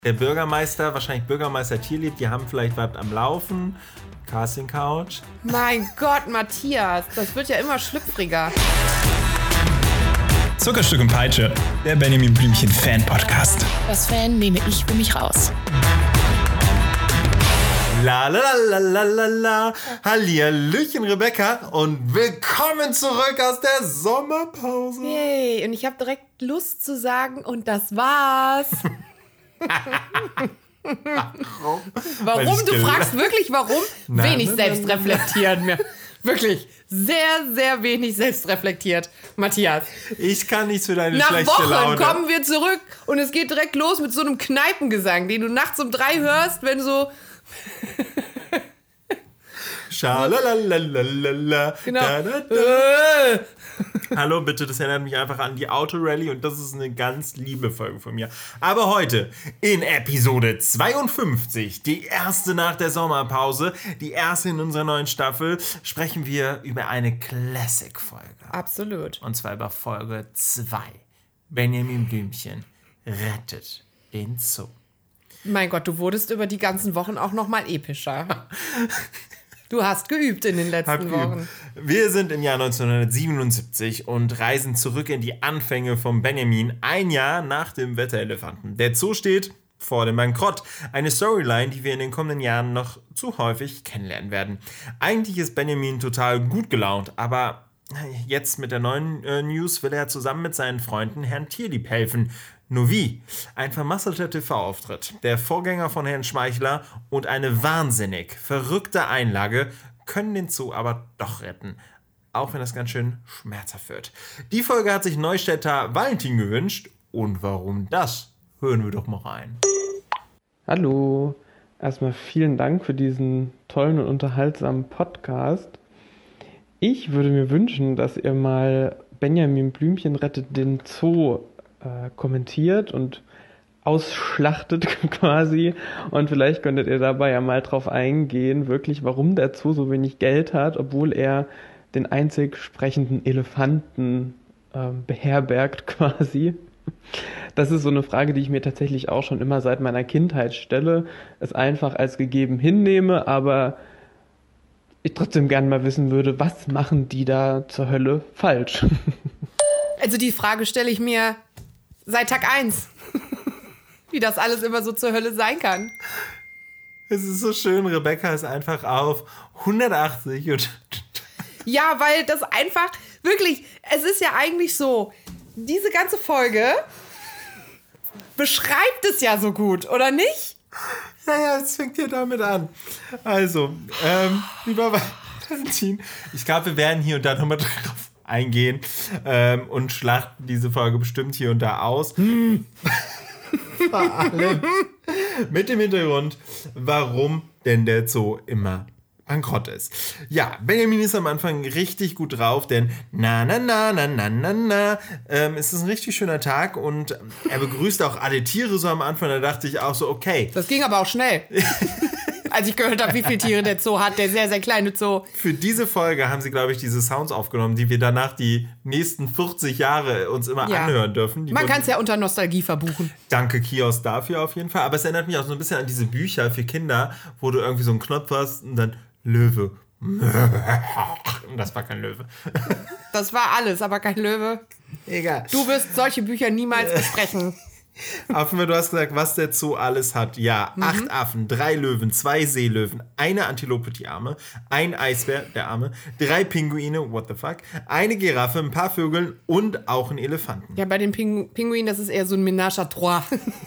Der Bürgermeister, wahrscheinlich Bürgermeister Tierlieb, die haben vielleicht was am Laufen. Casting Couch. Mein Gott, Matthias, das wird ja immer schlüpfriger. Zuckerstück und Peitsche, der Benjamin Blümchen Fan-Podcast. Das Fan nehme ich für mich raus. La la la la la la. Hallihallöchen, Rebecca, und willkommen zurück aus der Sommerpause. Yay, und ich habe direkt Lust zu sagen, und das war's. Warum? Du fragst wirklich, warum? Wenig selbstreflektiert mir. Wirklich, sehr, sehr wenig selbstreflektiert, Matthias. Ich kann nichts für deine Nach schlechte Wochen Laune. kommen wir zurück und es geht direkt los mit so einem Kneipengesang, den du nachts um 3 hörst, wenn so... Schalalalala. Genau. Da, da, da. Hallo, bitte, das erinnert mich einfach an die Autorally und das ist eine ganz liebe Folge von mir. Aber heute in Episode 52, die erste nach der Sommerpause, die erste in unserer neuen Staffel, sprechen wir über eine Classic-Folge. Absolut. Und zwar über Folge 2. Benjamin Blümchen rettet den Zoo. Mein Gott, du wurdest über die ganzen Wochen auch noch mal epischer. Du hast geübt in den letzten Wochen. Wir sind im Jahr 1977 und reisen zurück in die Anfänge von Benjamin, ein Jahr nach dem Wetterelefanten. Der Zoo steht vor dem Bankrott. Eine Storyline, die wir in den kommenden Jahren noch zu häufig kennenlernen werden. Eigentlich ist Benjamin total gut gelaunt, aber jetzt mit der neuen News will er zusammen mit seinen Freunden Herrn Tierlieb helfen. Nur wie? Ein vermasselter TV-Auftritt, der Vorgänger von Herrn Schmeichler und eine wahnsinnig verrückte Einlage können den Zoo aber doch retten. Auch wenn das ganz schön schmerzhaft wird. Die Folge hat sich Neustädter Valentin gewünscht. Und warum das? Hören wir doch mal rein. Hallo, erstmal vielen Dank für diesen tollen und unterhaltsamen Podcast. Ich würde mir wünschen, dass ihr mal Benjamin Blümchen rettet den Zoo kommentiert und ausschlachtet quasi. Und vielleicht könntet ihr dabei ja mal drauf eingehen, wirklich, warum der Zoo so wenig Geld hat, obwohl er den einzig sprechenden Elefanten beherbergt quasi. Das ist so eine Frage, die ich mir tatsächlich auch schon immer seit meiner Kindheit stelle, es einfach als gegeben hinnehme, aber ich trotzdem gerne mal wissen würde, was machen die da zur Hölle falsch? Also die Frage stelle ich mir seit Tag 1. Wie das alles immer so zur Hölle sein kann. Es ist so schön, Rebecca ist einfach auf 180 und... Ja, weil das einfach, wirklich, es ist ja eigentlich so, diese ganze Folge beschreibt es ja so gut, oder nicht? Ja, es fängt ja damit an. Also, lieber Valentin, ich glaube, wir werden hier und da nochmal drauf eingehen und schlachten diese Folge bestimmt hier und da aus. Vor allem mit dem Hintergrund, warum denn der Zoo immer bankrott ist. Ja, Benjamin ist am Anfang richtig gut drauf, denn es ist ein richtig schöner Tag und er begrüßt auch alle Tiere so am Anfang. Da dachte ich auch so, okay. Das ging aber auch schnell. Als ich gehört habe, wie viele Tiere der Zoo hat, der sehr, sehr kleine Zoo. Für diese Folge haben sie, glaube ich, diese Sounds aufgenommen, die wir danach die nächsten 40 Jahre uns immer anhören dürfen. Man kann es ja unter Nostalgie verbuchen. Danke, Kiosk, dafür auf jeden Fall. Aber es erinnert mich auch so ein bisschen an diese Bücher für Kinder, wo du irgendwie so einen Knopf hast und dann Löwe. Das war kein Löwe. Das war alles, aber kein Löwe. Egal. Du wirst solche Bücher niemals besprechen. Auf jeden Fall, du hast gesagt, was der Zoo alles hat. Ja, 8 Affen, 3 Löwen, 2 Seelöwen, eine Antilope, die Arme, ein Eisbär, der Arme, 3 Pinguine, what the fuck, eine Giraffe, ein paar Vögel und auch einen Elefanten. Ja, bei den Pinguinen, das ist eher so ein Ménage à trois.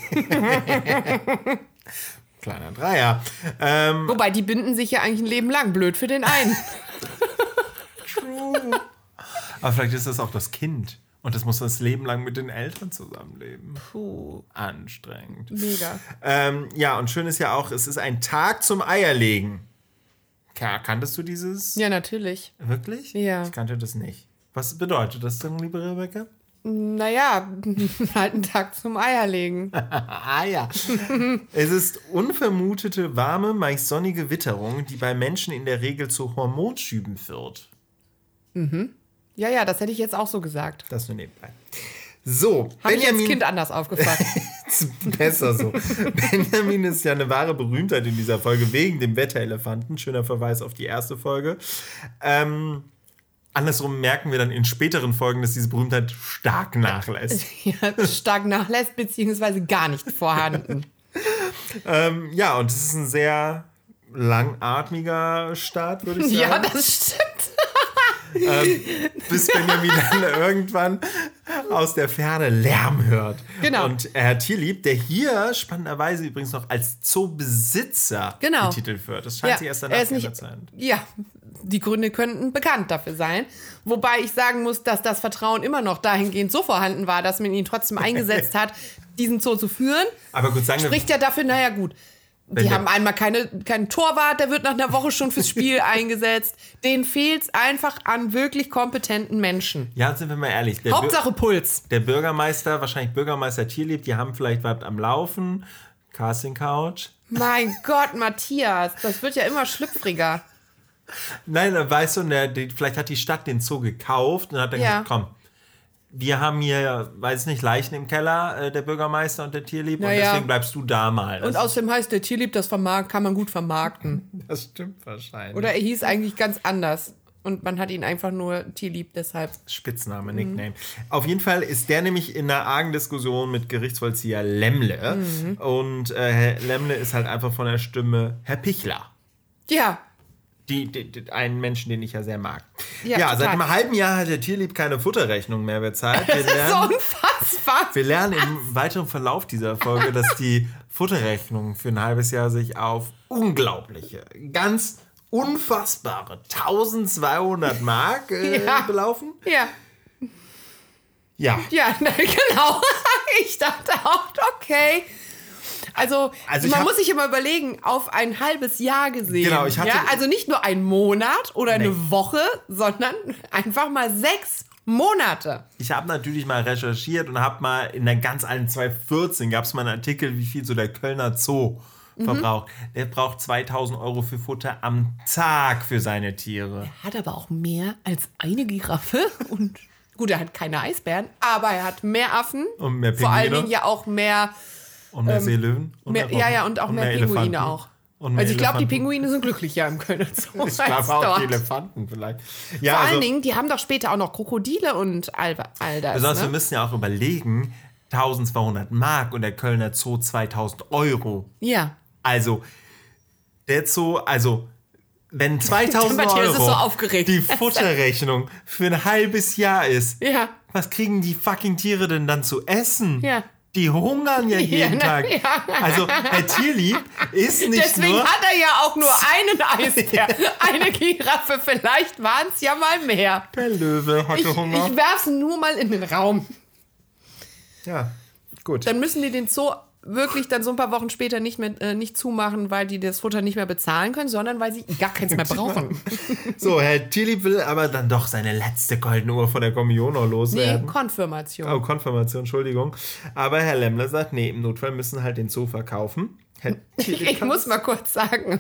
Kleiner Dreier. Wobei, die binden sich ja eigentlich ein Leben lang. Blöd für den einen. True. Aber vielleicht ist das auch das Kind. Und das muss das Leben lang mit den Eltern zusammenleben. Puh. Anstrengend. Mega. Ja, und schön ist ja auch, es ist ein Tag zum Eierlegen. Kanntest du dieses? Ja, natürlich. Wirklich? Ja. Ich kannte das nicht. Was bedeutet das denn, liebe Rebecca? Naja, halt einen Tag zum Eierlegen. Ah ja. Es ist unvermutete, warme, meist sonnige Witterung, die bei Menschen in der Regel zu Hormonschüben führt. Ja, das hätte ich jetzt auch so gesagt. Das nur nebenbei. So, Habe ich als Kind anders aufgefasst. ist besser so. Benjamin ist ja eine wahre Berühmtheit in dieser Folge wegen dem Wetterelefanten. Schöner Verweis auf die erste Folge. Andersrum merken wir dann in späteren Folgen, dass diese Berühmtheit stark nachlässt. Ja, stark nachlässt, beziehungsweise gar nicht vorhanden. Ja, und es ist ein sehr langatmiger Start, würde ich sagen. Ja, das stimmt. Bis Benjamin dann irgendwann aus der Ferne Lärm hört. Genau. Und Herr Tierlieb, der hier spannenderweise übrigens noch als Zoobesitzer betitelt wird. Das scheint sich erst danach geändert zu sein. Ja, die Gründe könnten bekannt dafür sein. Wobei ich sagen muss, dass das Vertrauen immer noch dahingehend so vorhanden war, dass man ihn trotzdem eingesetzt hat, diesen Zoo zu führen. Aber gut, sagen wir, spricht ja dafür, naja gut. Die haben einmal keinen Torwart, der wird nach einer Woche schon fürs Spiel eingesetzt. Denen fehlt es einfach an wirklich kompetenten Menschen. Ja, sind wir mal ehrlich. Hauptsache Puls. Der Bürgermeister, wahrscheinlich Bürgermeister Tierlieb, die haben vielleicht was am Laufen. Casting Couch. Mein Gott, Matthias, das wird ja immer schlüpfriger. Nein, weißt du, vielleicht hat die Stadt den Zoo gekauft und hat dann gesagt, komm, wir haben hier, weiß nicht, Leichen im Keller, der Bürgermeister und der Tierlieb, und deswegen bleibst du da mal. Und außerdem heißt der Tierlieb, das kann man gut vermarkten. Das stimmt wahrscheinlich. Oder er hieß eigentlich ganz anders. Und man hat ihn einfach nur Tierlieb deshalb. Spitzname, Nickname. Auf jeden Fall ist der nämlich in einer argen Diskussion mit Gerichtsvollzieher Lemmle. Und Herr Lemmle ist halt einfach von der Stimme Herr Pichler. Ja. Einen Menschen, den ich ja sehr mag. Ja, seit einem halben Jahr hat der Tierlieb keine Futterrechnung mehr bezahlt. Das ist so unfassbar. Wir lernen im weiteren Verlauf dieser Folge, dass die Futterrechnung für ein halbes Jahr sich auf unglaubliche, ganz unfassbare 1200 Mark belaufen. Ja. Ja. Ja, genau. Ich dachte auch, okay. Also man muss sich immer überlegen, auf ein halbes Jahr gesehen. Genau, also nicht nur ein Monat oder eine Woche, sondern einfach mal 6 Monate. Ich habe natürlich mal recherchiert und habe mal in der ganz alten 2014 gab es mal einen Artikel, wie viel so der Kölner Zoo verbraucht. Der braucht 2.000 € für Futter am Tag für seine Tiere. Er hat aber auch mehr als eine Giraffe und gut, er hat keine Eisbären, aber er hat mehr Affen. Und mehr Pinguine. Vor allen Dingen ja auch mehr... Und mehr Seelöwen. Und mehr Pinguine Elefanten. auch. Also ich glaube, die Pinguine sind glücklicher im Kölner Zoo. Ich glaube auch die Elefanten vielleicht. Ja, Vor allen Dingen, die haben doch später auch noch Krokodile und all das. Besonders wir müssen ja auch überlegen, 1.200 Mark und der Kölner Zoo 2.000 €. Ja. Also, der Zoo, wenn 2.000 Matthias ist so € aufgeregt. die Futterrechnung für ein halbes Jahr ist, Ja. was kriegen die fucking Tiere denn dann zu essen? Ja. Die hungern ja jeden Tag. Ja. Also, Herr Tierlieb ist nicht Deswegen nur... hat er ja auch nur einen Eisbär. Eine Giraffe, vielleicht waren es ja mal mehr. Der Löwe hatte Hunger. Ich werf's nur mal in den Raum. Ja, gut. Dann müssen die den Zoo wirklich dann so ein paar Wochen später nicht zumachen, weil die das Futter nicht mehr bezahlen können, sondern weil sie gar keins mehr brauchen. So, Herr Tierlieb will aber dann doch seine letzte goldene Uhr von der Kommunion noch loswerden. Nee, Konfirmation. Oh, Konfirmation, Entschuldigung. Aber Herr Lemmle sagt, nee, im Notfall müssen halt den Zoo verkaufen. Herr Tierlieb Ich muss mal kurz sagen,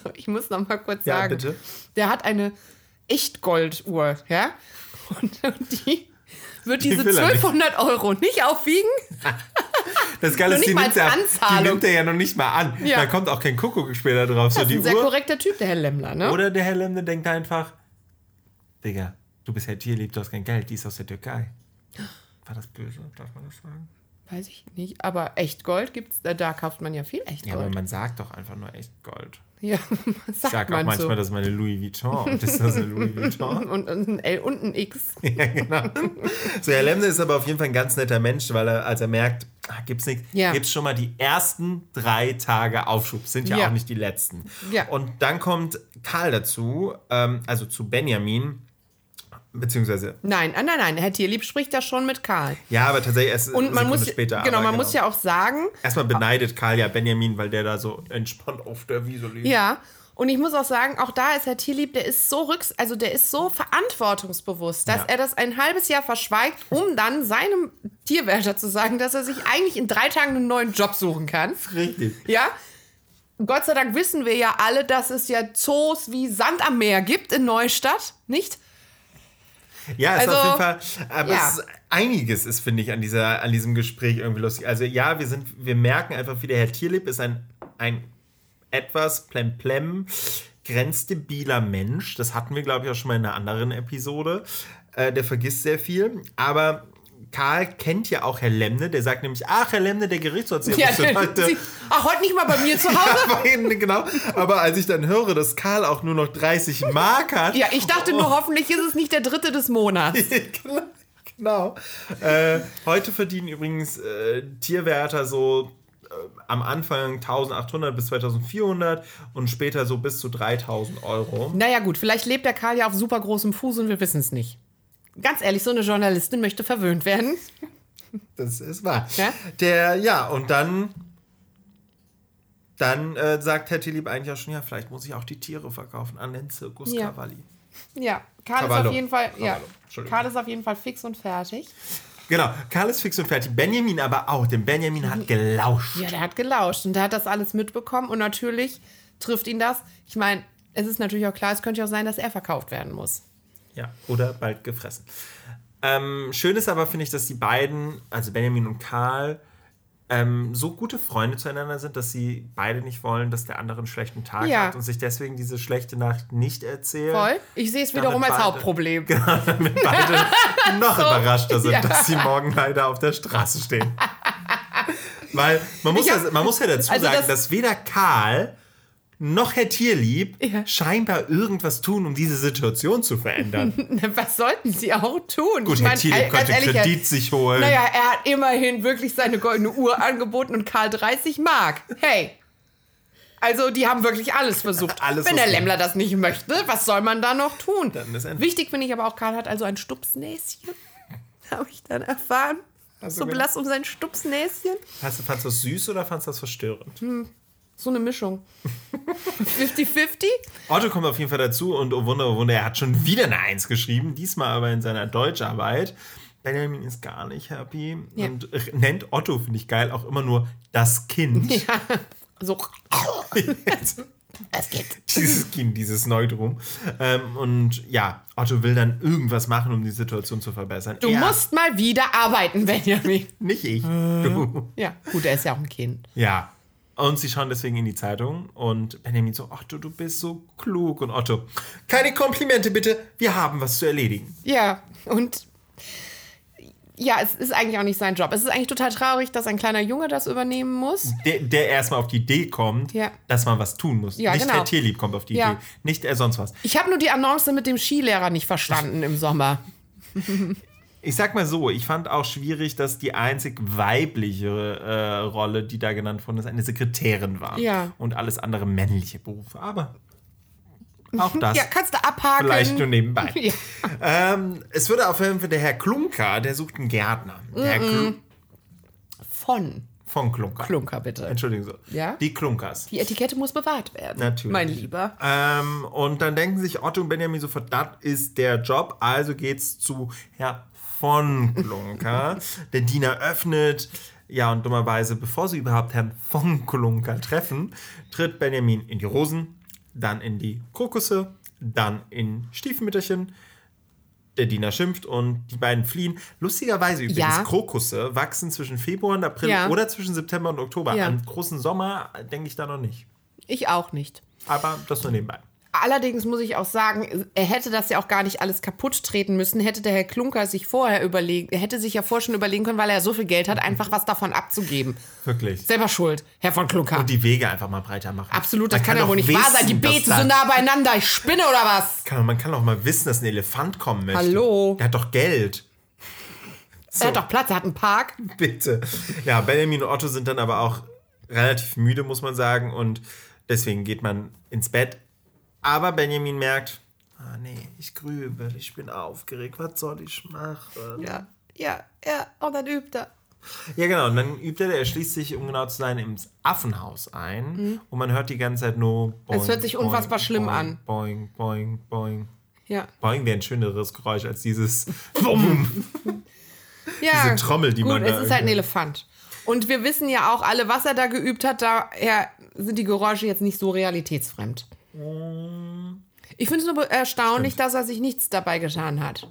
ja, bitte. Der hat eine Echtgolduhr, ja? Und die wird diese 1.200 € nicht aufwiegen. Das Geile ist, die nimmt er ja noch nicht mal an. Ja. Da kommt auch kein Kuckuck später drauf. Das ist ein sehr korrekter Typ, der Herr Lemmler, ne? Oder der Herr Lemmle denkt einfach, Digga, du bist Herr Tierlieb, du hast kein Geld, die ist aus der Türkei. War das böse? Darf man das sagen? Weiß ich nicht, aber Echtgold gibt's, da kauft man ja viel Echtgold. Ja, aber man sagt doch einfach nur Echtgold. Ja, ich sag auch manchmal, das ist meine Louis Vuitton. Und ist das eine Louis Vuitton? und ein L und ein X. Ja, genau. So, Herr Lemmle ist aber auf jeden Fall ein ganz netter Mensch, weil er, als er merkt, gibt's nichts, gibt's schon mal die ersten 3 Tage Aufschub. Sind ja auch nicht die letzten. Ja. Und dann kommt Karl dazu, also zu Benjamin, beziehungsweise... Nein, Herr Tierlieb spricht da schon mit Karl. Ja, aber tatsächlich erst und man muss später. Genau, man muss ja auch sagen... Erstmal beneidet Karl ja Benjamin, weil der da so entspannt auf der Wiese liegt. Ja, und ich muss auch sagen, auch da ist Herr Tierlieb, der ist so verantwortungsbewusst, dass er das ein halbes Jahr verschweigt, um dann seinem Tierwärter zu sagen, dass er sich eigentlich in 3 Tagen einen neuen Job suchen kann. Richtig. Ja. Gott sei Dank wissen wir ja alle, dass es ja Zoos wie Sand am Meer gibt in Neustadt, nicht? Ja, es Also, ist auf jeden Fall, aber ja. es ist, einiges ist, finde ich, an diesem Gespräch irgendwie lustig. Also ja, wir merken einfach, wie der Herr Tierlieb ist ein etwas plemplem, grenzdebiler Mensch. Das hatten wir, glaube ich, auch schon mal in einer anderen Episode. Der vergisst sehr viel, aber Karl kennt ja auch Herr Lemne, der sagt nämlich, ach, Herr Lemne, der Gerichtsvollzieher. Ja, heute nicht mal bei mir zu Hause. Ja, genau. Aber als ich dann höre, dass Karl auch nur noch 30 Mark hat. Ja, ich dachte nur, hoffentlich ist es nicht der 3. des Monats. Genau. Heute verdienen übrigens Tierwärter so am Anfang 1.800 bis 2.400 und später so bis zu 3.000 Euro. Naja gut, vielleicht lebt der Karl ja auf super großem Fuß und wir wissen es nicht. Ganz ehrlich, so eine Journalistin möchte verwöhnt werden. Das ist wahr. Ja? Und dann sagt Herr Tierlieb eigentlich auch schon, ja, vielleicht muss ich auch die Tiere verkaufen an den Zirkus Cavalli. Ja, Karl ist auf jeden Fall, Karl ist auf jeden Fall fix und fertig. Genau, Karl ist fix und fertig. Benjamin aber auch, denn Benjamin hat gelauscht. Ja, der hat gelauscht und der hat das alles mitbekommen und natürlich trifft ihn das. Ich meine, es ist natürlich auch klar, es könnte ja auch sein, dass er verkauft werden muss. Ja, oder bald gefressen. Schön ist aber, finde ich, dass die beiden, also Benjamin und Karl, so gute Freunde zueinander sind, dass sie beide nicht wollen, dass der andere einen schlechten Tag hat und sich deswegen diese schlechte Nacht nicht erzählen. Voll. Ich sehe es wiederum als Hauptproblem. Genau, damit beide noch überraschter sind, dass sie morgen leider auf der Straße stehen. Weil man muss ja dazu sagen, dass weder Karl noch Herr Tierlieb scheinbar irgendwas tun, um diese Situation zu verändern. Was sollten sie auch tun? Gut, Herr Tierlieb konnte Kredit sich holen. Naja, er hat immerhin wirklich seine goldene Uhr angeboten und Karl 30 Mark. Hey. Also, die haben wirklich alles versucht. Wenn der Lemmler das nicht möchte, was soll man da noch tun? Wichtig finde ich aber auch, Karl hat also ein Stupsnäschen. Habe ich dann erfahren. So blass um sein Stupsnäschen. Fandst du das süß oder fandst du das verstörend? So eine Mischung. 50-50? Otto kommt auf jeden Fall dazu und oh Wunder, er hat schon wieder eine 1 geschrieben, diesmal aber in seiner Deutscharbeit. Benjamin ist gar nicht happy und nennt Otto, finde ich geil, auch immer nur das Kind. Ja, so. Das geht. Dieses Kind, dieses Neutrum. Und ja, Otto will dann irgendwas machen, um die Situation zu verbessern. Du musst mal wieder arbeiten, Benjamin. Nicht ich, du. Ja, gut, er ist ja auch ein Kind. Ja. Und sie schauen deswegen in die Zeitung und Benjamin so, Otto, du bist so klug. Und Otto, keine Komplimente bitte, wir haben was zu erledigen. Ja, und ja, es ist eigentlich auch nicht sein Job. Es ist eigentlich total traurig, dass ein kleiner Junge das übernehmen muss. Der erstmal auf die Idee kommt, dass man was tun muss. Ja, nicht genau. Herr Tierlieb kommt auf die Idee, nicht er sonst was. Ich habe nur die Annonce mit dem Skilehrer nicht verstanden im Sommer. Ich sag mal so, ich fand auch schwierig, dass die einzig weibliche Rolle, die da genannt worden ist, eine Sekretärin war. Ja. Und alles andere männliche Berufe. Aber auch das. Ja, kannst du abhaken. Vielleicht nur nebenbei. Ja. Es würde auf jeden Fall der Herr Klunker, der sucht einen Gärtner. Von Klunker. Klunker, bitte. Entschuldigung so. Ja? Die Klunkers. Die Etikette muss bewahrt werden. Natürlich. Mein Lieber. Und dann denken sich Otto und Benjamin sofort, das ist der Job. Also geht's zu Herr von Klunker. Der Diener öffnet. Ja, und dummerweise, bevor sie überhaupt Herrn von Klunker treffen, tritt Benjamin in die Rosen, dann in die Krokusse, dann in Stiefmütterchen. Der Diener schimpft und die beiden fliehen. Lustigerweise übrigens, Krokusse wachsen zwischen Februar und April oder zwischen September und Oktober. Ja. An großen Sommer denke ich da noch nicht. Ich auch nicht. Aber das nur nebenbei. Allerdings muss ich auch sagen, er hätte das ja auch gar nicht alles kaputt treten müssen, hätte der Herr Klunker sich vorher überlegt, er hätte sich ja vorher schon überlegen können, weil er so viel Geld hat, einfach was davon abzugeben. Wirklich. Selber schuld, Herr von Klunker. Und die Wege einfach mal breiter machen. Absolut, das kann ja wohl nicht wahr sein. Die Beete so nah beieinander, ich spinne oder was? Man kann auch mal wissen, dass ein Elefant kommen möchte. Hallo? Der hat doch Geld. So. Er hat doch Platz, er hat einen Park. Bitte. Ja, Benjamin und Otto sind dann aber auch relativ müde, muss man sagen. Und deswegen geht man ins Bett. Aber Benjamin merkt, ich grübel, ich bin aufgeregt, was soll ich machen? Ja, und dann übt er. Ja, genau, und dann übt er schließt sich, um genau zu sein, ins Affenhaus ein. Und man hört die ganze Zeit nur boing, es hört sich unfassbar schlimm an. Boing, boing, boing. Ja. Boing wäre ein schöneres Geräusch als dieses Bumm. Ja, diese Trommel, die man da... es ist halt ein Elefant. Und wir wissen ja auch alle, was er da geübt hat, daher sind die Geräusche jetzt nicht so realitätsfremd. Ich finde es nur erstaunlich, dass er sich nichts dabei getan hat.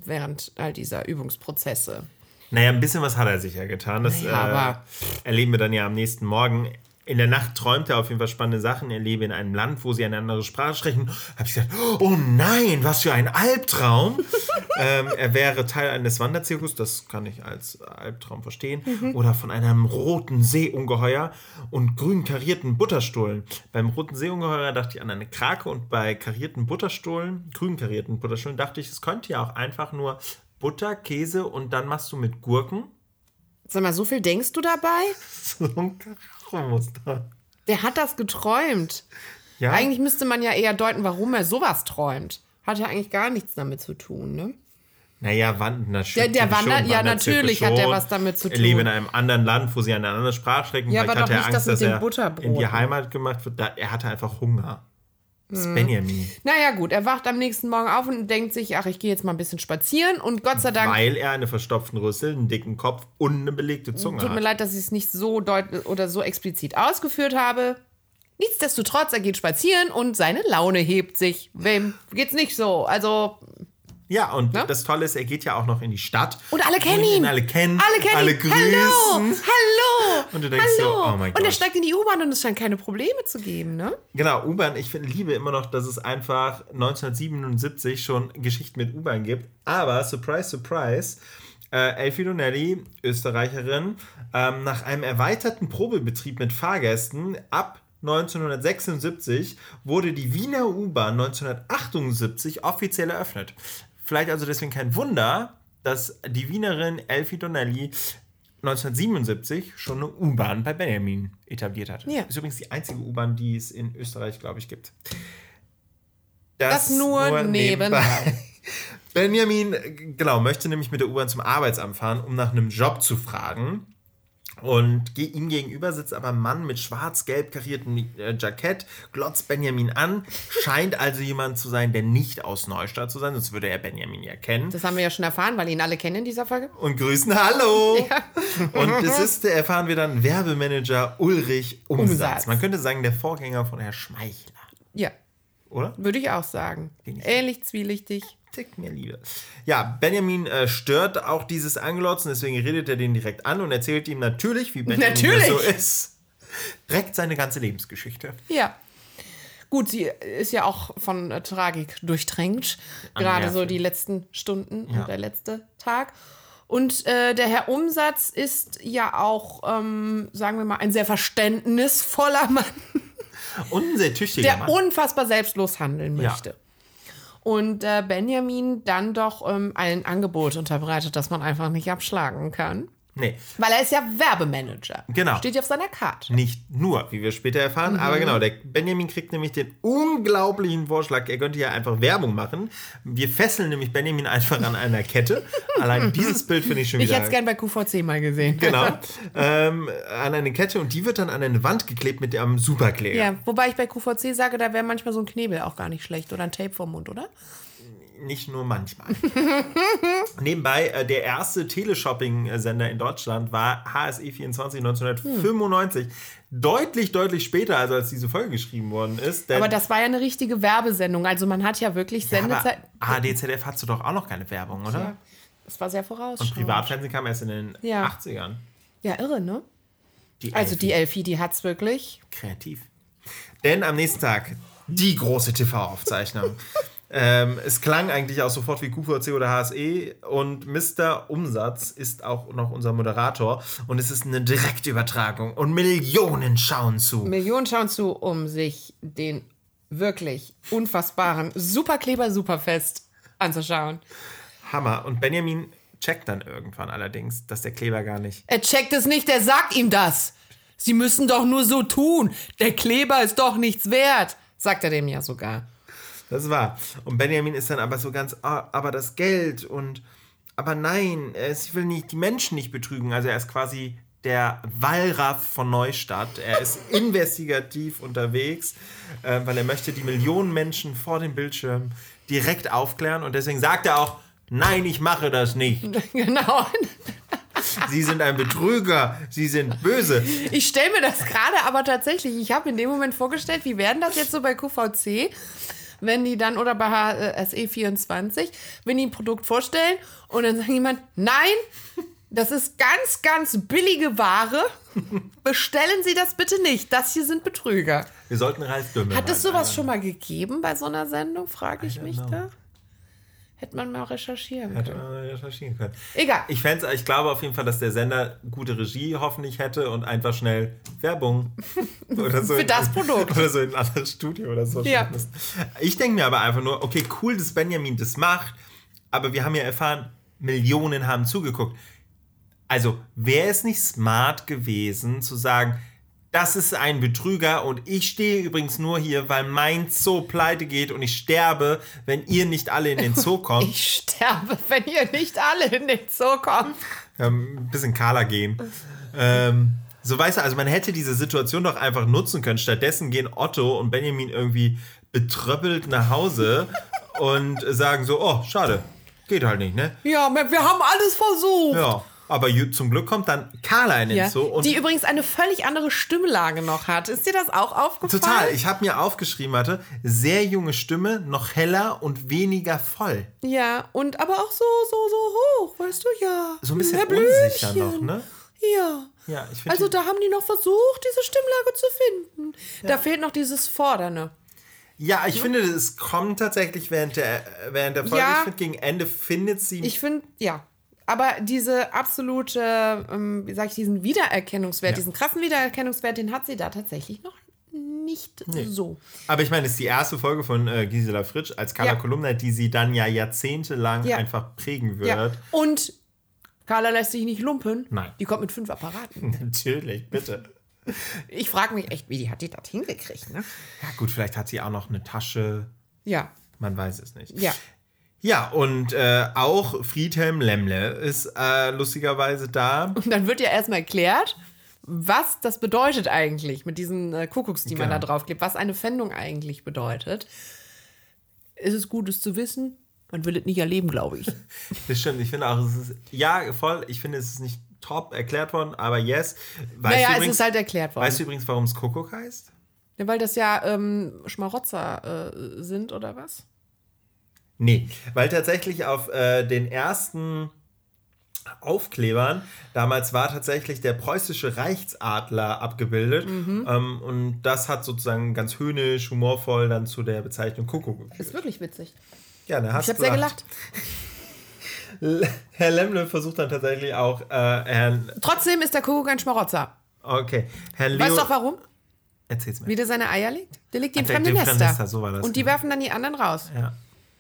während all dieser Übungsprozesse. Naja, ein bisschen was hat er sicher getan. Das erleben wir dann ja am nächsten Morgen. In der Nacht träumt er auf jeden Fall spannende Sachen. Er lebe in einem Land, wo sie eine andere Sprache sprechen. Habe ich gesagt, oh nein, was für ein Albtraum. Er wäre Teil eines Wanderzirkus, das kann ich als Albtraum verstehen. Oder von einem roten Seeungeheuer und grün karierten Butterstullen. Beim roten Seeungeheuer dachte ich an eine Krake und bei karierten Butterstullen, grün karierten Butterstullen, dachte ich, es könnte ja auch einfach nur Butter, Käse und dann machst du mit Gurken. Sag mal, so viel denkst du dabei? So ein Karachomuster. Der hat das geträumt. Ja? Eigentlich müsste man ja eher deuten, warum er sowas träumt. Hat ja eigentlich gar nichts damit zu tun, ne? Naja, natürlich. Der Wandert, ja, natürlich hat er was damit zu tun. Er lebt in einem anderen Land, wo sie eine andere Sprache sprechen. Ja, Vielleicht aber doch hat er nicht Angst, das mit dass dem Butterbrot. in die Heimat gemacht wird. Er hatte einfach Hunger. Das ist Benjamin. Naja, gut, er wacht am nächsten Morgen auf und denkt sich, ach, ich gehe jetzt mal ein bisschen spazieren und Gott sei Dank... Weil er eine verstopften Rüssel, einen dicken Kopf und eine belegte Zunge hat. Tut mir leid, dass ich es nicht so deutlich oder so explizit ausgeführt habe. Nichtsdestotrotz, er geht spazieren und seine Laune hebt sich. Wem geht's nicht so? Also... Ja, und das Tolle ist, er geht ja auch noch in die Stadt. Und alle kennen ihn. Alle kennen Alle grüßen. Hallo. Und du denkst so, oh mein Gott. Und er steigt in die U-Bahn und es scheint keine Probleme zu geben, ne? Genau, U-Bahn. Ich liebe immer noch, dass es einfach 1977 schon Geschichten mit U-Bahn gibt. Aber, surprise, surprise, Elfie Donnelly, Österreicherin, nach einem erweiterten Probebetrieb mit Fahrgästen ab 1976 wurde die Wiener U-Bahn 1978 offiziell eröffnet. Vielleicht also deswegen kein Wunder, dass die Wienerin Elfie Donnelly 1977 schon eine U-Bahn bei Benjamin etabliert hat. Ja. Ist übrigens die einzige U-Bahn, die es in Österreich, glaube ich, gibt. Das nur nebenbei. Benjamin, genau, möchte nämlich mit der U-Bahn zum Arbeitsamt fahren, um nach einem Job zu fragen. Und ihm gegenüber sitzt aber ein Mann mit schwarz-gelb kariertem Jackett, glotzt Benjamin an, scheint also jemand zu sein, der nicht aus Neustadt zu sein, sonst würde er Benjamin ja kennen. Das haben wir ja schon erfahren, weil ihn alle kennen in dieser Folge. Und grüßen, hallo! Ja. Und es ist, erfahren wir dann, Werbemanager Ulrich Umsatz. Man könnte sagen, der Vorgänger von Herr Schmeichler. Ja. Oder? Würde ich auch sagen. Ähnlich zwielichtig. Tick mir Liebe. Ja, Benjamin stört auch dieses Anglotzen, deswegen redet er den direkt an und erzählt ihm natürlich, wie Benjamin so ist, direkt seine ganze Lebensgeschichte. Ja. Gut, sie ist ja auch von Tragik durchtränkt, gerade so die letzten Stunden und der letzte Tag. Und der Herr Umsatz ist ja auch, sagen wir mal, ein sehr verständnisvoller Mann. Und ein sehr tüchtiger Mann. Der unfassbar selbstlos handeln möchte. Ja. Und Benjamin dann doch ein Angebot unterbreitet, das man einfach nicht abschlagen kann. Nee. Weil er ist ja Werbemanager. Genau. Steht ja auf seiner Karte. Nicht nur, wie wir später erfahren, aber genau, der Benjamin kriegt nämlich den unglaublichen Vorschlag, er könnte ja einfach Werbung machen. Wir fesseln nämlich Benjamin einfach an einer Kette. Allein dieses Bild finde ich schon wieder... Ich hätte es gern bei QVC mal gesehen. Genau. An eine Kette und die wird dann an eine Wand geklebt mit einem Superkleber. Ja, wobei ich bei QVC sage, da wäre manchmal so ein Knebel auch gar nicht schlecht oder ein Tape vom Mund, oder? Nicht nur manchmal. Nebenbei, der erste Teleshopping-Sender in Deutschland war HSE24 1995. Deutlich, deutlich später, also als diese Folge geschrieben worden ist. Aber das war ja eine richtige Werbesendung. Also man hat ja wirklich Sendezeit... Aber ADZF hattest du doch auch noch keine Werbung, oder? Ja, das war sehr vorausschauend. Und Privatfernsehen kam erst in den 80ern. Ja, irre, ne? Die Elfie, die hat's wirklich... Kreativ. Denn am nächsten Tag die große TV-Aufzeichnung. Es klang eigentlich auch sofort wie QVC oder HSE und Mr. Umsatz ist auch noch unser Moderator und es ist eine Direktübertragung und Millionen schauen zu. Millionen schauen zu, um sich den wirklich unfassbaren Superkleber Superfest anzuschauen. Hammer. Und Benjamin checkt dann irgendwann allerdings, dass der Kleber gar nicht... Er checkt es nicht, er sagt ihm das. Sie müssen doch nur so tun. Der Kleber ist doch nichts wert, sagt er dem ja sogar. Das war. Und Benjamin ist dann aber so ganz, aber das Geld und, aber nein, ich will nicht die Menschen nicht betrügen. Also er ist quasi der Wallraff von Neustadt. Er ist investigativ unterwegs, weil er möchte die Millionen Menschen vor dem Bildschirm direkt aufklären. Und deswegen sagt er auch, nein, ich mache das nicht. Genau. Sie sind ein Betrüger, Sie sind böse. Ich stelle mir das gerade aber tatsächlich, ich habe in dem Moment vorgestellt, wie werden das jetzt so bei QVC? wenn die dann, oder bei SE24, wenn die ein Produkt vorstellen und dann sagt jemand, nein, das ist ganz, ganz billige Ware. Bestellen Sie das bitte nicht. Das hier sind Betrüger. Wir sollten Ralf Dümmel. Hat es sowas schon mal gegeben bei so einer Sendung, frage ich mich da. Hätte man mal recherchieren können. Egal. Ich glaube auf jeden Fall, dass der Sender gute Regie hoffentlich hätte und einfach schnell Werbung oder so für das Produkt. Oder so in ein anderes Studio oder so. Ja. Ich denke mir aber einfach nur, okay, cool, dass Benjamin das macht, aber wir haben ja erfahren, Millionen haben zugeguckt. Also wäre es nicht smart gewesen, zu sagen, das ist ein Betrüger und ich stehe übrigens nur hier, weil mein Zoo pleite geht und ich sterbe, wenn ihr nicht alle in den Zoo kommt. Ich sterbe, wenn ihr nicht alle in den Zoo kommt. Ein bisschen Carla gehen. So, weißt du, also man hätte diese Situation doch einfach nutzen können. Stattdessen gehen Otto und Benjamin irgendwie betröppelt nach Hause und sagen so, oh, schade, geht halt nicht, ne? Ja, wir haben alles versucht. Ja. Aber zum Glück kommt dann Carla in den Zoo. Und die übrigens eine völlig andere Stimmlage noch hat. Ist dir das auch aufgefallen? Total. Ich habe mir aufgeschrieben, warte, sehr junge Stimme, noch heller und weniger voll. Ja, und aber auch so hoch, weißt du, ja. So ein bisschen unsicher noch, ne? Ja. Also da haben die noch versucht, diese Stimmlage zu finden. Ja. Da fehlt noch dieses Fordernde. Ja, ich finde, es kommt tatsächlich während der Folge. Ja. Ich finde, gegen Ende findet sie... Ich finde, ja. Aber diese absolute, diesen Wiedererkennungswert, diesen krassen Wiedererkennungswert, den hat sie da tatsächlich noch nicht so. Aber ich meine, es ist die erste Folge von Gisela Fritsch als Carla Kolumna, die sie dann ja jahrzehntelang einfach prägen wird. Ja. Und Carla lässt sich nicht lumpen. Nein. Die kommt mit 5 Apparaten. Natürlich, bitte. Ich frage mich echt, wie hat die das hingekriegt, ne? Ja gut, vielleicht hat sie auch noch eine Tasche. Ja. Man weiß es nicht. Ja. Ja, und auch Friedhelm Lemmle ist lustigerweise da. Und dann wird ja erstmal erklärt, was das bedeutet eigentlich mit diesen Kuckucks, die man da draufklebt. Was eine Pfändung eigentlich bedeutet. Ist es gut, es zu wissen? Man will es nicht erleben, glaube ich. Das stimmt. Ich finde auch, ich finde, es ist nicht top erklärt worden, aber yes. Es ist halt erklärt worden. Weißt du übrigens, warum es Kuckuck heißt? Ja, weil das ja Schmarotzer sind, oder was? Nee, weil tatsächlich auf den ersten Aufklebern damals war tatsächlich der preußische Reichsadler abgebildet. Und das hat sozusagen ganz höhnisch, humorvoll dann zu der Bezeichnung Kuckuck geführt. Ist wirklich witzig. Ja, da hast du sehr gelacht. Herr Lemmle versucht dann tatsächlich auch Trotzdem ist der Kuckuck ein Schmarotzer. Okay. Weißt du doch warum? Erzähl's mir. Wie der seine Eier legt? Der legt die in fremde Nester. So war das. Und die werfen dann die anderen raus. Ja.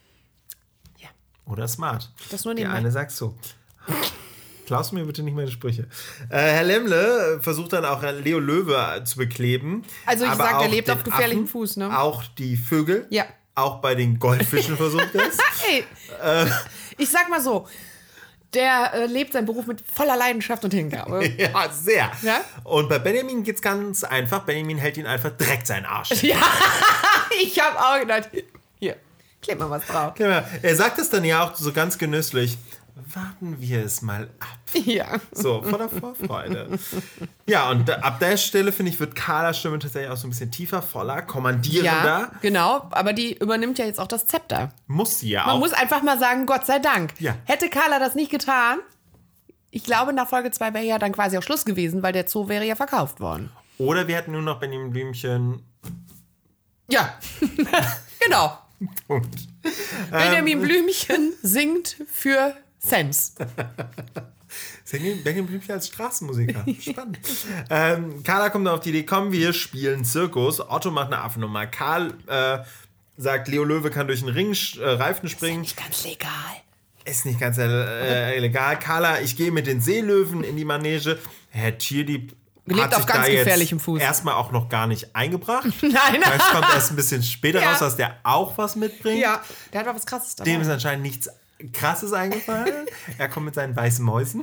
Oder smart. Das nur die eine sagt so. Klaus mir bitte nicht meine Sprüche. Herr Lemmle versucht dann auch Leo Löwe zu bekleben. Also ich sage, er lebt auf gefährlichem Fuß, ne? Auch die Vögel. Ja. Auch bei den Goldfischen versucht er es. Hey, ich sag mal so, der lebt seinen Beruf mit voller Leidenschaft und Hingabe. Ja, sehr. Ja? Und bei Benjamin geht's ganz einfach. Benjamin hält ihn einfach direkt seinen Arsch hin. Ja, ich habe auch gedacht, hier. Kleb mal was drauf. Er sagt es dann ja auch so ganz genüsslich. Warten wir es mal ab. Ja. So, voller Vorfreude. Ja, und ab der Stelle, finde ich, wird Carlas Stimme tatsächlich auch so ein bisschen tiefer, voller, kommandierender. Ja, genau. Aber die übernimmt ja jetzt auch das Zepter. Muss sie ja auch. Man muss einfach mal sagen, Gott sei Dank. Ja. Hätte Carla das nicht getan, ich glaube, nach Folge 2 wäre ja dann quasi auch Schluss gewesen, weil der Zoo wäre ja verkauft worden. Oder wir hätten nur noch Benjamin Blümchen. Ja, genau. Punkt. Benjamin Blümchen singt für Sams. Benjamin Blümchen als Straßenmusiker. Spannend. Carla kommt auf die Idee, komm, wir spielen Zirkus. Otto macht eine Affennummer. Karl sagt, Leo Löwe kann durch einen Reifen springen. Ist nicht ganz legal. Ist nicht ganz legal. Carla, ich gehe mit den Seelöwen in die Manege. Herr Tierdieb lebt auf ganz gefährlichem Fuß. Erstmal auch noch gar nicht eingebracht. Nein. Das kommt erst ein bisschen später raus, dass der auch was mitbringt. Ja, der hat auch was Krasses dabei. Dem ist anscheinend nichts Krasses eingefallen. Er kommt mit seinen weißen Mäusen.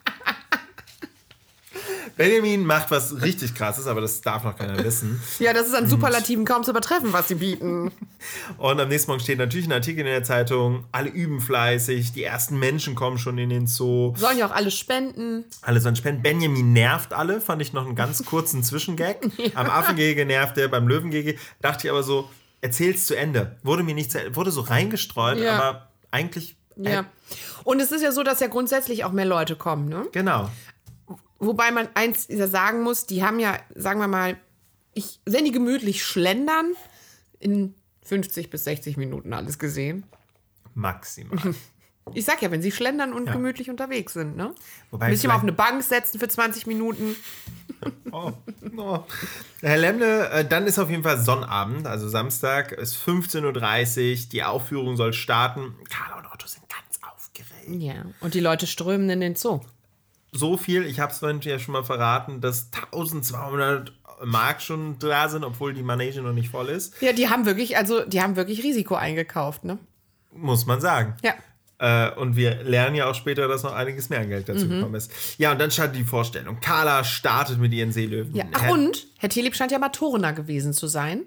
Benjamin macht was richtig Krasses, aber das darf noch keiner wissen. Ja, das ist an Superlativen kaum zu übertreffen, was sie bieten. Und am nächsten Morgen steht natürlich ein Artikel in der Zeitung, alle üben fleißig, die ersten Menschen kommen schon in den Zoo. Sollen ja auch alle spenden. Alle sollen spenden. Benjamin nervt alle, fand ich noch einen ganz kurzen Zwischengag. Ja. Am Affengehege nervt er, beim Löwengehege dachte ich aber so, erzähl's zu Ende. Wurde so reingestreut, aber eigentlich... Ja. Und es ist ja so, dass ja grundsätzlich auch mehr Leute kommen, ne? Genau. Wobei man eins sagen muss, die haben ja, sagen wir mal, wenn die gemütlich schlendern, in 50 bis 60 Minuten alles gesehen. Maximal. Ich sag ja, wenn sie schlendern und gemütlich unterwegs sind, ne? Wobei ein bisschen mal auf eine Bank setzen für 20 Minuten. Oh. Herr Lemmle, dann ist auf jeden Fall Sonnabend, also Samstag, ist 15.30 Uhr, die Aufführung soll starten. Carla und Otto sind ganz aufgeregt. Ja, und die Leute strömen in den Zoo. So viel, ich habe es vorhin ja schon mal verraten, dass 1200 Mark schon da sind, obwohl die Manege noch nicht voll ist. Ja, die haben wirklich Risiko eingekauft, ne? Muss man sagen. Ja. Und wir lernen ja auch später, dass noch einiges mehr Geld dazu gekommen ist. Ja, und dann startet die Vorstellung. Carla startet mit ihren Seelöwen. Ja. Ach, und Herr Tierlieb scheint ja mal Turner gewesen zu sein.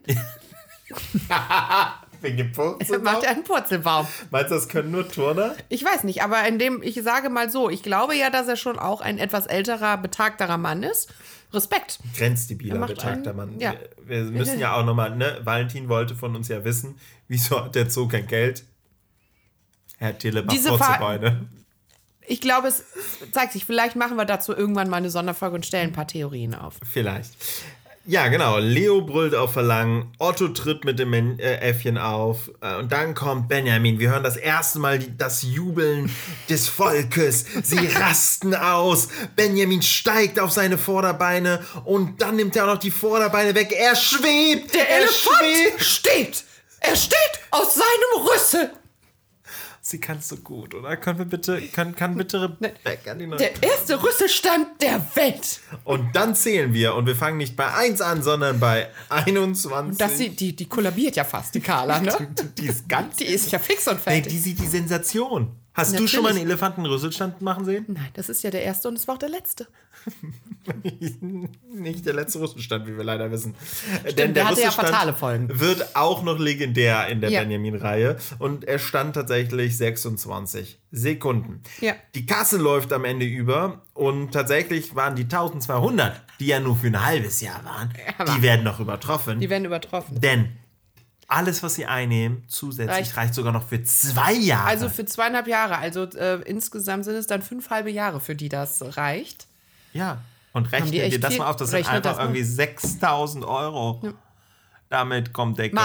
Wegen dem Purzelbaum? Macht ja einen Purzelbaum. Meinst du, das können nur Turner? Ich weiß nicht, aber ich sage mal so, ich glaube ja, dass er schon auch ein etwas älterer, betagterer Mann ist. Respekt. Grenzdebiler, betagter Mann. Ja. Wir müssen ja auch nochmal, ne? Valentin wollte von uns ja wissen, wieso hat der Zoo kein Geld? Herr Tierlieb macht Purzelbeine. Ich glaube, es zeigt sich, vielleicht machen wir dazu irgendwann mal eine Sonderfolge und stellen ein paar Theorien auf. Vielleicht. Ja, genau. Leo brüllt auf Verlangen, Otto tritt mit dem Äffchen auf und dann kommt Benjamin. Wir hören das erste Mal das Jubeln des Volkes. Sie rasten aus. Benjamin steigt auf seine Vorderbeine und dann nimmt er auch noch die Vorderbeine weg. Er schwebt. Der Elefant steht. Er steht aus seinem Rüssel. Sie kann es so gut, oder? Kann bitte Rebecca der erste Rüsselstand der Welt. Und dann zählen wir. Und wir fangen nicht bei 1 an, sondern bei 21. Die kollabiert ja fast, die Carla, ne? Die ist ja fix und fertig. Nee, die sieht die Sensation. Hast du schon mal einen Elefantenrüsselstand machen sehen? Nein, das ist ja der erste und es war auch der letzte. Nicht der letzte Rüsselstand, wie wir leider wissen. Stimmt, denn der hatte ja Rüsselstand fatale Folgen. wird auch noch legendär in der Benjamin-Reihe. Und er stand tatsächlich 26 Sekunden. Ja. Die Kasse läuft am Ende über und tatsächlich waren die 1200, die ja nur für ein halbes Jahr waren, die werden noch übertroffen. Denn alles, was sie einnehmen, zusätzlich reicht sogar noch für 2 Jahre. Also für 2,5 Jahre. Also insgesamt sind es dann 5 halbe Jahre, für die das reicht. Ja, und rechnen wir das mal auf, das sind einfach irgendwie 6.000 Euro. Ja. Damit kommt der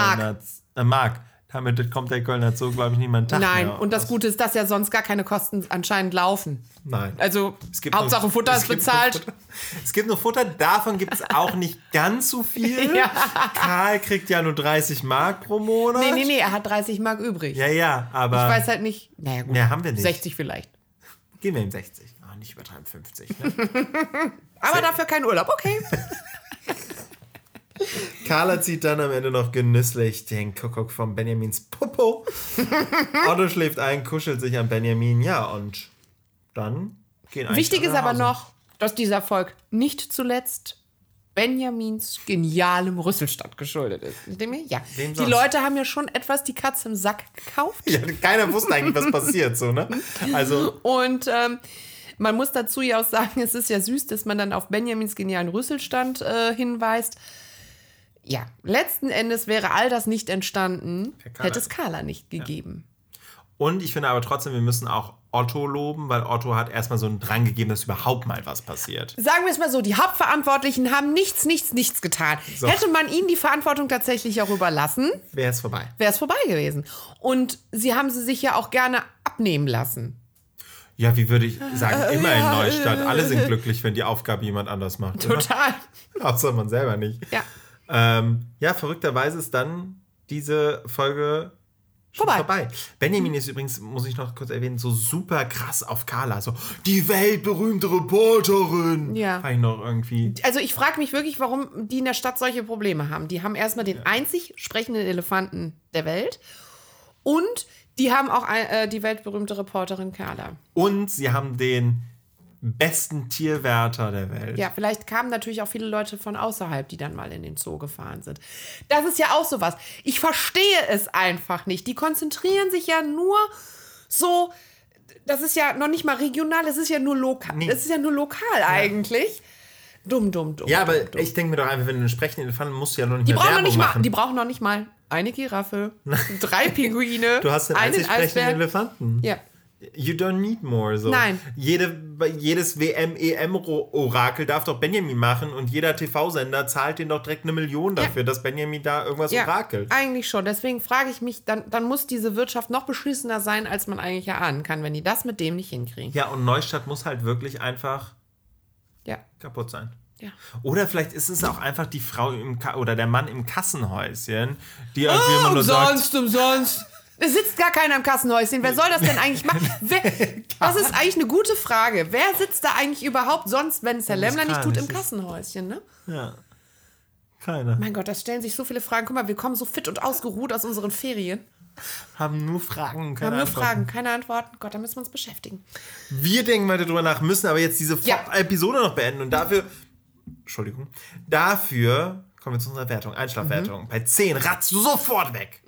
Kölner Zoo, glaube ich, nicht mal einen Tag Nein, mehr und das Gute ist, dass ja sonst gar keine Kosten anscheinend laufen. Nein. Also Hauptsache Futter ist bezahlt. Es gibt nur Futter, davon gibt es auch nicht ganz so viel. Ja. Karl kriegt ja nur 30 Mark pro Monat. Nee, er hat 30 Mark übrig. Ja, aber... Ich weiß halt nicht... Naja, gut. Mehr haben wir nicht. 60 vielleicht. Gehen wir ihm 60. Nicht übertreiben, 50. Ne? Aber dafür kein Urlaub, okay. Carla zieht dann am Ende noch genüsslich den Kuckuck von Benjamins Popo. Otto schläft ein, kuschelt sich an Benjamin. Ja, und dann gehen eigentlich Wichtig ist aber noch, dass dieser Erfolg nicht zuletzt Benjamins genialem Rüsselstand geschuldet ist. Ja, die Leute haben ja schon etwas die Katze im Sack gekauft. Ja, keiner wusste eigentlich, was passiert, so, ne? Also. Und man muss dazu ja auch sagen, es ist ja süß, dass man dann auf Benjamins genialen Rüsselstand hinweist. Ja, letzten Endes wäre all das nicht entstanden, hätte es Carla nicht gegeben. Und ich finde aber trotzdem, wir müssen auch Otto loben, weil Otto hat erstmal so einen Drang gegeben, dass überhaupt mal was passiert. Sagen wir es mal so, die Hauptverantwortlichen haben nichts getan. So. Hätte man ihnen die Verantwortung tatsächlich auch überlassen, wäre es vorbei. Wäre es vorbei gewesen. Und sie haben sie sich ja auch gerne abnehmen lassen. Ja, wie würde ich sagen, immer in Neustadt. Alle sind glücklich, wenn die Aufgabe jemand anders macht. Total. Außer man selber nicht. Ja. Verrückterweise ist dann diese Folge schon vorbei. Benjamin ist übrigens, muss ich noch kurz erwähnen, so super krass auf Carla. So, die weltberühmte Reporterin. Ja. War ich noch irgendwie. Also ich frage mich wirklich, warum die in der Stadt solche Probleme haben. Die haben erstmal den einzig sprechenden Elefanten der Welt und die haben auch die weltberühmte Reporterin Carla. Und sie haben den besten Tierwärter der Welt. Ja, vielleicht kamen natürlich auch viele Leute von außerhalb, die dann mal in den Zoo gefahren sind. Das ist ja auch sowas. Ich verstehe es einfach nicht. Die konzentrieren sich ja nur so, das ist ja noch nicht mal regional, das ist ja nur lokal. Nee. Das ist ja nur lokal eigentlich. Dumm. Ja, aber ich denke mir doch einfach, wenn du einen sprechenden Elefanten musst du ja noch nicht mehr Werbung machen. Die brauchen noch nicht mal eine Giraffe, 3 Pinguine, du hast den einzig sprechenden Elefanten. Ja. You don't need more. So. Nein. Jedes WM-EM-Orakel darf doch Benjamin machen und jeder TV-Sender zahlt den doch direkt 1 Million dafür, dass Benjamin da irgendwas orakelt. Eigentlich schon. Deswegen frage ich mich, dann muss diese Wirtschaft noch beschissener sein, als man eigentlich erahnen kann, wenn die das mit dem nicht hinkriegen. Ja, und Neustadt muss halt wirklich einfach kaputt sein. Ja. Oder vielleicht ist es auch einfach die Frau oder der Mann im Kassenhäuschen, die irgendwie immer nur sagt... Umsonst. Es sitzt gar keiner im Kassenhäuschen. Wer soll das denn eigentlich machen? Das ist eigentlich eine gute Frage. Wer sitzt da eigentlich überhaupt sonst, wenn es Herr Lemmler nicht tut, im Kassenhäuschen, ne? Ja. Keiner. Mein Gott, da stellen sich so viele Fragen. Guck mal, wir kommen so fit und ausgeruht aus unseren Ferien. Haben nur Fragen, keine Antworten. Gott, da müssen wir uns beschäftigen. Wir denken weiter drüber nach, müssen aber jetzt diese Episode noch beenden. Und dafür kommen wir zu unserer Wertung, Einschlafwertung. Bei 10 ratzt du sofort weg.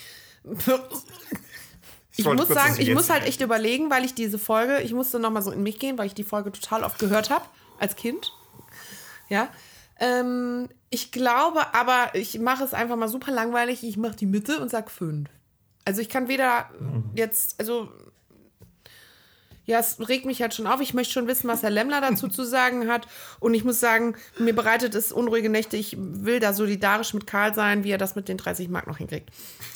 Ich muss sagen, ich muss halt echt überlegen, weil ich diese Folge, ich musste nochmal so in mich gehen, weil ich die Folge total oft gehört habe, als Kind. Ja. Ich glaube, aber ich mache es einfach mal super langweilig. Ich mache die Mitte und sag 5. Also ich kann weder jetzt, also ja, es regt mich halt schon auf. Ich möchte schon wissen, was Herr Lemmler dazu zu sagen hat. Und ich muss sagen, mir bereitet es unruhige Nächte. Ich will da solidarisch mit Karl sein, wie er das mit den 30 Mark noch hinkriegt.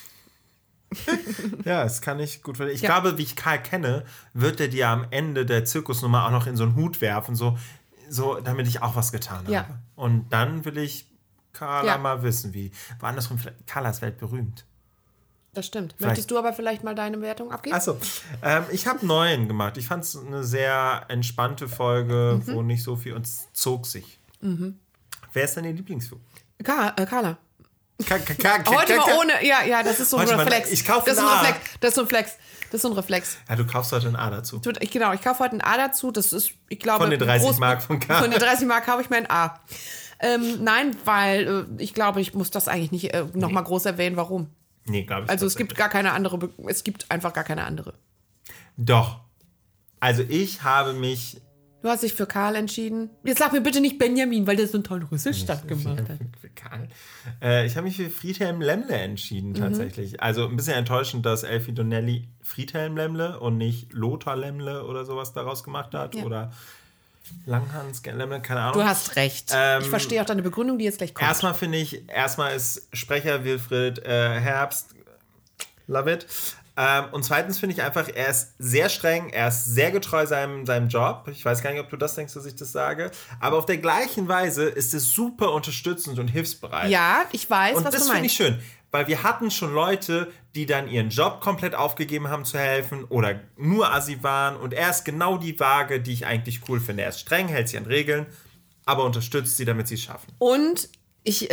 Ja, das kann ich gut verstehen. Ich glaube, wie ich Karl kenne, wird er dir am Ende der Zirkusnummer auch noch in so einen Hut werfen, so damit ich auch was getan habe. Und dann will ich Carla mal wissen, wie. Woandersrum, Carla ist weltberühmt. Das stimmt. Möchtest du aber vielleicht mal deine Wertung abgeben? Achso, ich habe 9 gemacht. Ich fand es eine sehr entspannte Folge, wo nicht so viel, und es zog sich. Wer ist deine Lieblingsfigur? Carla. Heute mal ohne, das ist so ein Reflex. Ich kaufe ein A. Das ist so ein Reflex. Ja, du kaufst heute ein A dazu. Genau, ich kaufe heute ein A dazu. Das ist, ich glaube... Von den 30 Mark von Karl. Von den 30 Mark kaufe ich mir ein A. Nein, weil ich glaube, ich muss das eigentlich nicht nochmal groß erwähnen, warum. Nee, glaube ich. Also es gibt gar keine andere, es gibt einfach gar keine andere. Doch. Also ich habe mich... Du hast dich für Karl entschieden. Jetzt sag mir bitte nicht Benjamin, weil der so einen tollen Rüsselstand gemacht hat. Für Karl. Ich habe mich für Friedhelm Lemmle entschieden, tatsächlich. Also ein bisschen enttäuschend, dass Elfie Donnelly Friedhelm Lemmle und nicht Lothar Lemmle oder sowas daraus gemacht hat. Ja. Oder Langhans Lemmle, keine Ahnung. Du hast recht. Ich verstehe auch deine Begründung, die jetzt gleich kommt. Erstmal ist Sprecher Wilfried Herbst, love it. Und zweitens finde ich einfach, er ist sehr streng, er ist sehr getreu seinem Job. Ich weiß gar nicht, ob du das denkst, dass ich das sage. Aber auf der gleichen Weise ist es super unterstützend und hilfsbereit. Ja, ich weiß, und was du meinst. Und das finde ich schön, weil wir hatten schon Leute, die dann ihren Job komplett aufgegeben haben zu helfen oder nur Assi waren. Und er ist genau die Waage, die ich eigentlich cool finde. Er ist streng, hält sich an Regeln, aber unterstützt sie, damit sie es schaffen. Und ich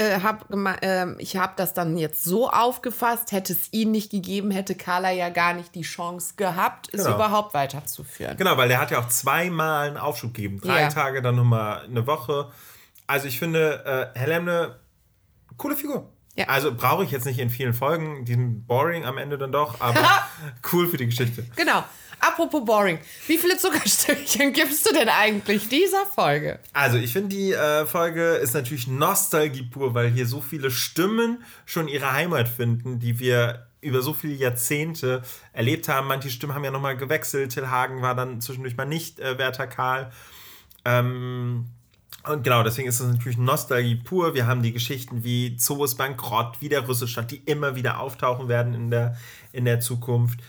hab das dann jetzt so aufgefasst, hätte es ihn nicht gegeben, hätte Carla ja gar nicht die Chance gehabt, es überhaupt weiterzuführen. Genau, weil der hat ja auch 2-mal einen Aufschub gegeben. 3 Tage, dann nochmal eine Woche. Also ich finde, Herr Lemmle, coole Figur. Ja. Also brauche ich jetzt nicht in vielen Folgen, die sind boring am Ende dann doch, aber cool für die Geschichte. Genau. Apropos boring, wie viele Zuckerstückchen gibst du denn eigentlich dieser Folge? Also ich finde, die Folge ist natürlich Nostalgie pur, weil hier so viele Stimmen schon ihre Heimat finden, die wir über so viele Jahrzehnte erlebt haben. Manche Stimmen haben ja nochmal gewechselt. Till Hagen war dann zwischendurch mal nicht Werther Karl. Und genau, deswegen ist es natürlich Nostalgie pur. Wir haben die Geschichten wie Zoo ist bankrott, wie der Rüsselstand, die immer wieder auftauchen werden in der Zukunft.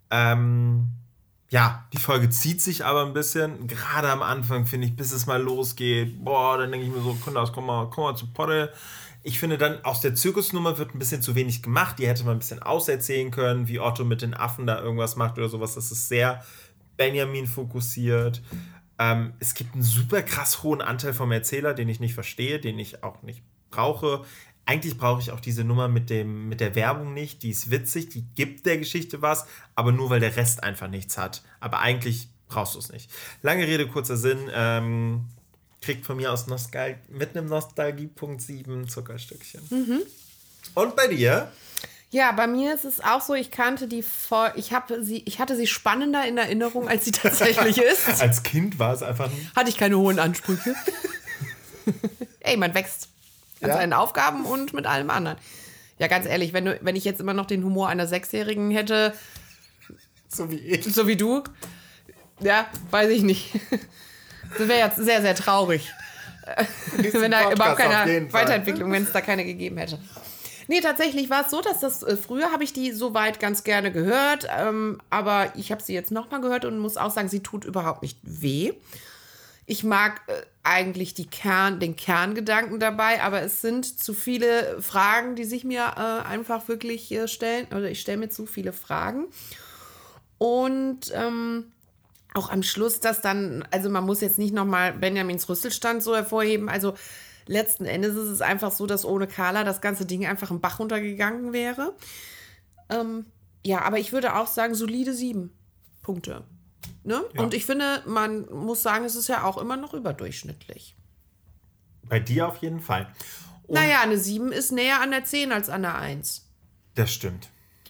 Ja, die Folge zieht sich aber ein bisschen. Gerade am Anfang, finde ich, bis es mal losgeht. Boah, dann denke ich mir so, komm mal zu Potte. Ich finde dann, aus der Zirkusnummer wird ein bisschen zu wenig gemacht. Die hätte man ein bisschen auserzählen können, wie Otto mit den Affen da irgendwas macht oder sowas. Das ist sehr Benjamin fokussiert. Es gibt einen super krass hohen Anteil vom Erzähler, den ich nicht verstehe, den ich auch nicht brauche. Eigentlich brauche ich auch diese Nummer mit der Werbung nicht. Die ist witzig, die gibt der Geschichte was, aber nur, weil der Rest einfach nichts hat. Aber eigentlich brauchst du es nicht. Lange Rede, kurzer Sinn. Kriegt von mir aus mit einem Nostalgiepunkt 7 Zuckerstückchen. Und bei dir? Ja, bei mir ist es auch so, ich hatte sie spannender in Erinnerung, als sie tatsächlich ist. Als Kind war es einfach... Hatte ich keine hohen Ansprüche. Ey, man wächst an seinen Aufgaben und mit allem anderen. Ja, ganz ehrlich, wenn ich jetzt immer noch den Humor einer 6-Jährigen hätte, so wie ich. So wie du, ja, weiß ich nicht. Das wäre jetzt sehr, sehr traurig. Wenn da überhaupt keine Weiterentwicklung, wenn es da keine gegeben hätte. Nee, tatsächlich war es so, dass früher habe ich die soweit ganz gerne gehört, aber ich habe sie jetzt nochmal gehört und muss auch sagen, sie tut überhaupt nicht weh. Ich mag eigentlich den Kerngedanken dabei, aber es sind zu viele Fragen, die sich mir einfach wirklich stellen. Oder ich stelle mir zu viele Fragen. Und auch am Schluss, dass dann, also man muss jetzt nicht nochmal Benjamins Rüsselstand so hervorheben, also letzten Endes ist es einfach so, dass ohne Carla das ganze Ding einfach im Bach runtergegangen wäre. Ja, aber ich würde auch sagen, solide 7 Punkte. Ne? Ja. Und ich finde, man muss sagen, es ist ja auch immer noch überdurchschnittlich. Bei dir auf jeden Fall. Und naja, eine 7 ist näher an der 10 als an der 1. Das stimmt.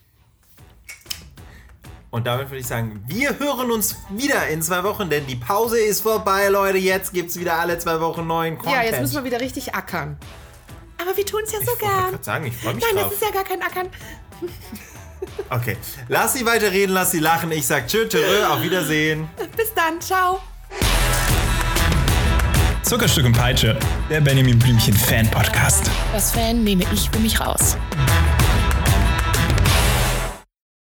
Und damit würde ich sagen, wir hören uns wieder in 2 Wochen, denn die Pause ist vorbei, Leute. Jetzt gibt es wieder alle 2 Wochen neuen Content. Ja, jetzt müssen wir wieder richtig ackern. Aber wir tun es ja so gern. Ich sagen, ich freue mich drauf. Nein, das ist ja gar kein Ackern. Okay, lass sie weiter reden, lass sie lachen. Ich sag tschö, auf Wiedersehen. Bis dann, ciao. Zuckerstück und Peitsche, der Benjamin Blümchen Fan Podcast. Das Fan nehme ich für mich raus.